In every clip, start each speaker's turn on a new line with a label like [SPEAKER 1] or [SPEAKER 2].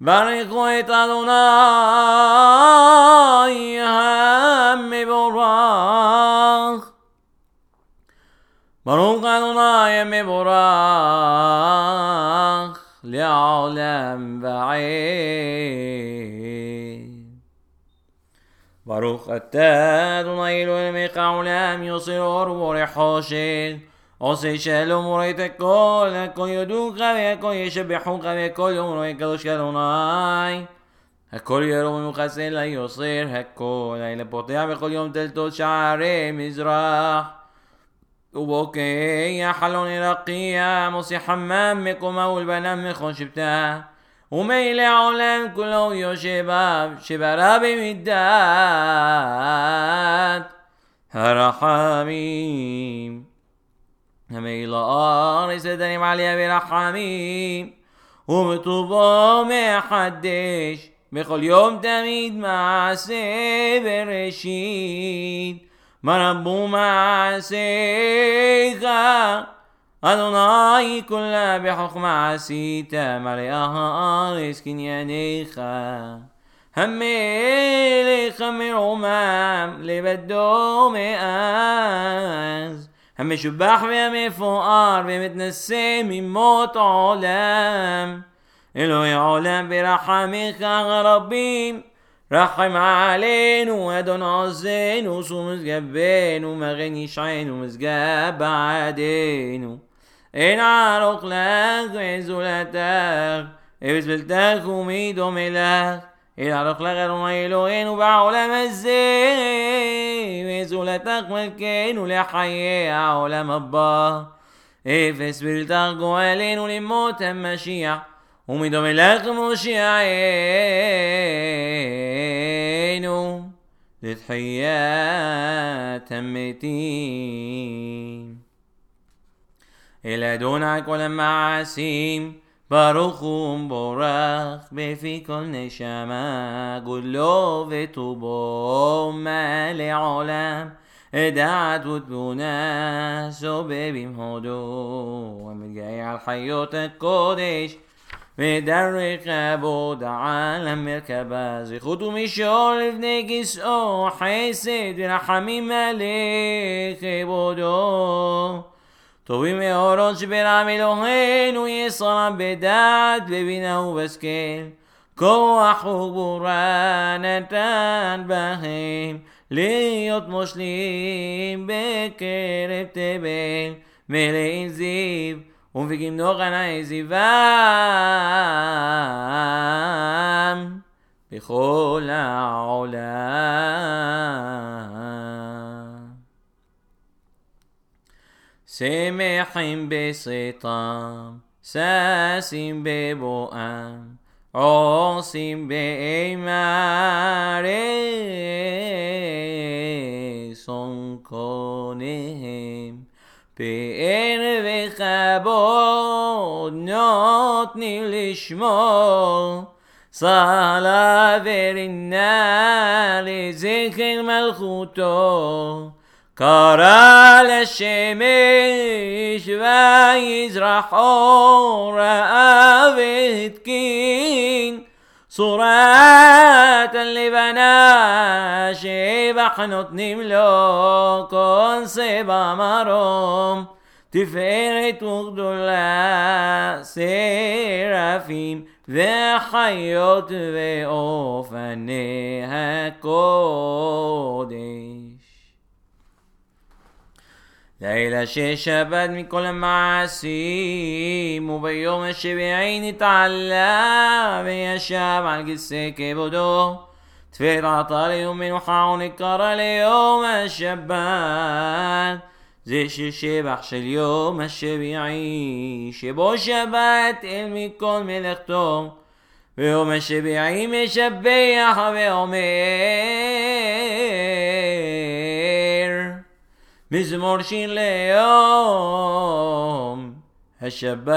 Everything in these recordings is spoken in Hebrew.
[SPEAKER 1] ברכו את אדוני המבורך. ברוך אדוני המבורך לעולם ועד. ברוך אתה אדוני אלוהים מלך העולם יוסר אור ובורא חושך עושה שלום ורואה את הכל הכל יודוך והכל ישבחוך והכל יאמרו הקדוש אדוני הכל ירום ומחסן ליוסר הכל לילה פותח בכל יום דלתות שערי מזרח ובוקע חלון רקיע מוציא חמם מקומה ולבנם מכל שבטה ומילא העולם כולו יושביו שברא במידת הרחמים המילא הארץ דנים עליה ברחמים ובטובו מחדש בכל יום תמיד מעשה בראשית מה רבו מעשיך אדוני כולה בחוכמה עשית מלאה הארץ קנייניך המלך המרומם לבדו מאז המשובח והמפואר ומתנשא ממות עולם אלוהי העולם ברחמיך הרבים רחם עלינו אדון עוזנו ומסגבנו מגן ישענו מסגב בעדנו אין ערוך לך וזולתך אפס בלתך ומי דומה לך אין ערוך לך אדוני אלוהינו בעולם הזה וזולתך מלכנו לחיי העולם הבא אפס בלתך גואלנו למות המשיח ומי דומה לך מושיענו לתחיית המתים אל אדוני כל המעשים ברוך ומבורך בפי כל נשמה גודלו וטובו מלא עולם דעת ותבונה סובב עם הודו המתגאה על חיות הקודש ודרך עבוד על המרכבה זכות ומשול לבני כסאו חסד ורחמים מלא כבודו טובים מאורות שברם אלוהינו יסרם בדעת בבינה ובשכל כוח וגבורה נתן בהם להיות מושלים בקרב תבל מלאים זיו ומפיקים נוחנה זיוום בכל העולם שמחים בסתם ששים בבואם עושים באימה רסון קונהם פאר וכבוד נותנים לשמו סלה ורינה לזכר מלכותו קרא לשמש ויזרח אור ראה והתקין צורת הלבנה שבח נותנים לו כל סבע מרום תפארת וגדולה סרפים וחיות ואופני הקודש לילה ששבת מכל המעשים וביום השביעי נתעלה וישב על כיסא כבודו תפארת עטה ליום מנוחה ונקרא ליום השבת זה שבח של יום השביעי שבו שבת אל מכל מלאכתו ביום השביעי משבח ואומר מזמור שיר ליום השבת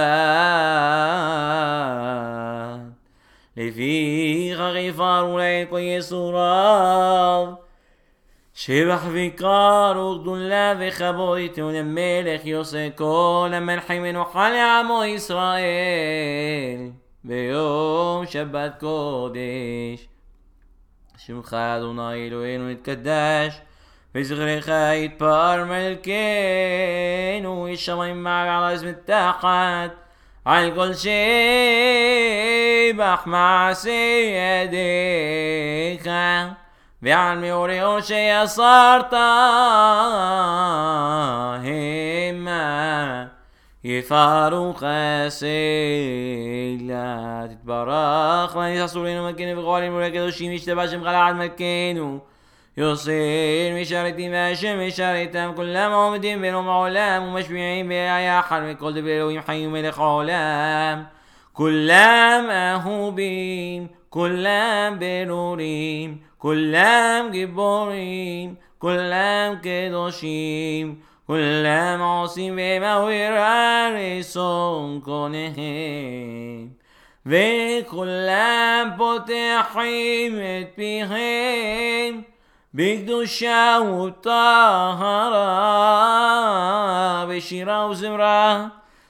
[SPEAKER 1] לפיכך יפארו להם כל ייסוריו שבח ויקר וגדולה וכבוד ייתנו למלך יעשה כל המלכים מנוחה לעמו ישראל ביום שבת קודש. שמך אדוני אלוהינו יתקדש, וזכרך יתפאר מלכנו, יש שמיים מעל על הארץ מתחת, על כל שבח מעשה ידיך, ועל מאורי אור שיסרת המה יפארו חסלה. תתברך ונשא לנו מלכנו וכל אמורי הקדושים, ישתבח שמך לעד מלכנו, יוסר משרתים והשם משרתם, כולם עומדים ברום העולם ומשפיעים ביחד וכל דבר אלוהים חיים מלך העולם, כולם אהובים, כולם ברורים, כולם גיבורים, כולם קדושים, כולם עושים במה וירא רצון קונהם, וכולם פותחים את פיהם בקדושה וטהרה, בשירה וזמרה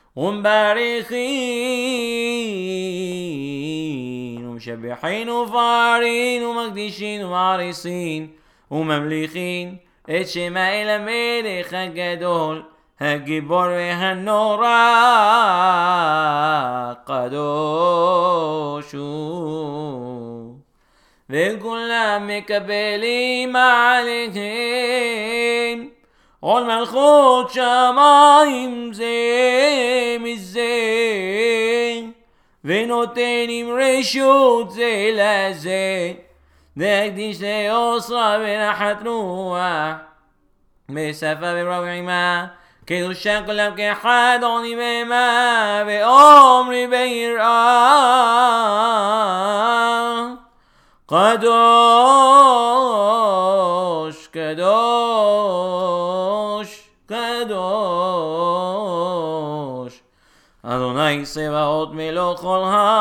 [SPEAKER 1] ומברכין ומשבחין ופארין ומקדישין ומעריסין וממליכין את שמה אל המלך הגדול הגיבור והנורא, קדוש הוא. וכולם מקבלים עליהם עול מלכות שמיים זה מזה, ונותנים רשות זה לזה, להקדיש ליוסרה ונחת רוח, בשפה וברעימה, קדושה כולם כאחד עונים בהמה, ואומרים ביראה, קדוש קדוש קדוש אדוני צבאות מלוך כל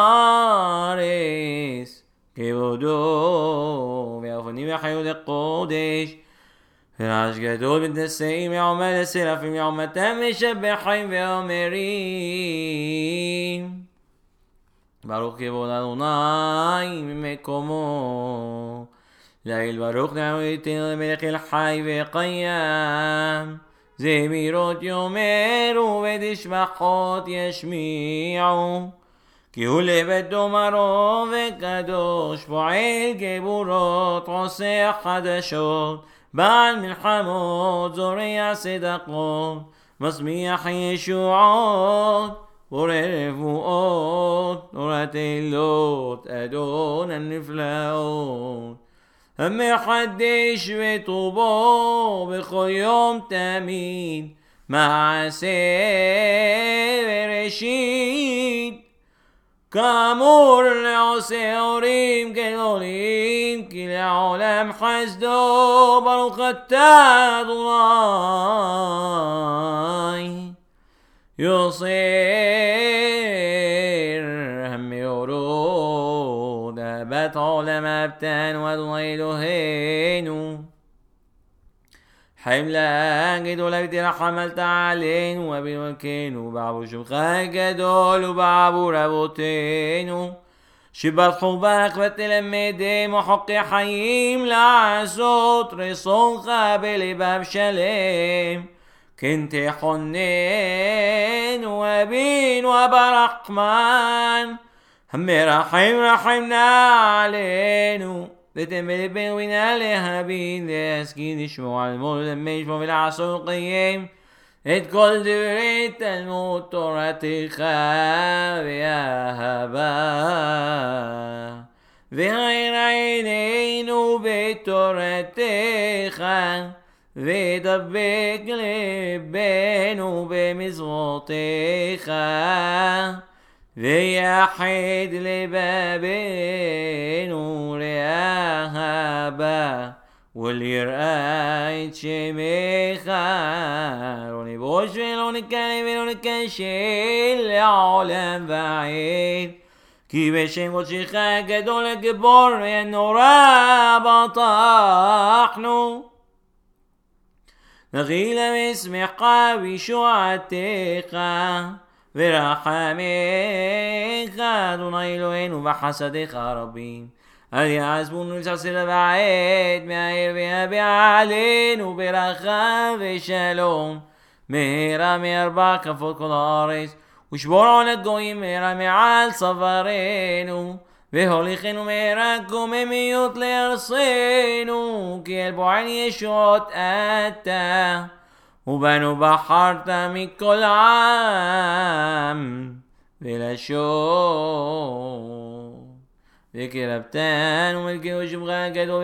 [SPEAKER 1] הארץ, כבודו ואופנים וחיות הקודש, ורעש גדול מתנשאים יעמד השרפים יעמתם משבחים ואומרים, ברוך כבוד אדוני ממקומו, לעיל ברוך נעמתנו למלך החי וקיים, זמירות יאמרו ותשבחות ישמיעו, כי הוא לבדו מרום וקדוש, פועל גבורות עושה חדשות, בעל מלחמות זורע צדקות, משמיח ישועות בורא רפואות, תורת אלות אדון הנפלאות, המחדש וטובו בכל יום תמיד, מעשה בראשית, כאמור לעושה אורים גדולים, כי לעולם חסדו, ברוך אתה אדוני יוסר המאורות, אהבת העולם אהבתנו אדוני אלוהינו, חמלה גדולה ותרחמת עלינו ובמלכנו, בעבור שמך הגדול ובעבור אבותינו שבטחו בך ותלמדם וחוקי חיים לעשות רצונך בלבב שלם, כן תחוננו אבינו ברחמן המרחם רחמנה עלינו, ותן בלבנו בינה להבין להשכיל לשמוע ללמוד ולשמוע ולעשות ולקיים את כל דברי תלמוד תורתך באהבה, והאיר עינינו בתורתך, ודבק לבנו במזרותיך, ויחד לבבנו לאהבה וליראה את שמך, לא נבוש ולא נקלל ולא נכשל לעולם ועד, כי בשם קודשך הגדול הגיבור והנורא בטחנו, נחילה משמחה וישועתך, ורחמך אדוני אלוהינו וחסדיך רבים אל יעזבונו לצלצל ועד מהר ויביע עלינו ברכה ושלום מהרה מארבע כפות כל הארץ ושבור על הגויים מהרה מעל צווארנו והוליכנו מהרה קוממיות לארצנו כי אל בועל ישועות אתה ובנו בחרת מכל עם ולשון וקרבתנו מלכי ושמך הגדול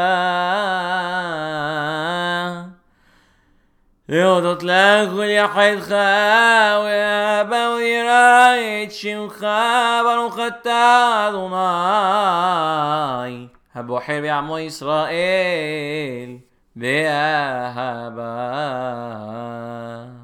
[SPEAKER 1] ויבא להודות לך ולייחדך ולאהבה וליראה את שמך ברוך אתה אדוני הבוחר בעמו ישראל באהבה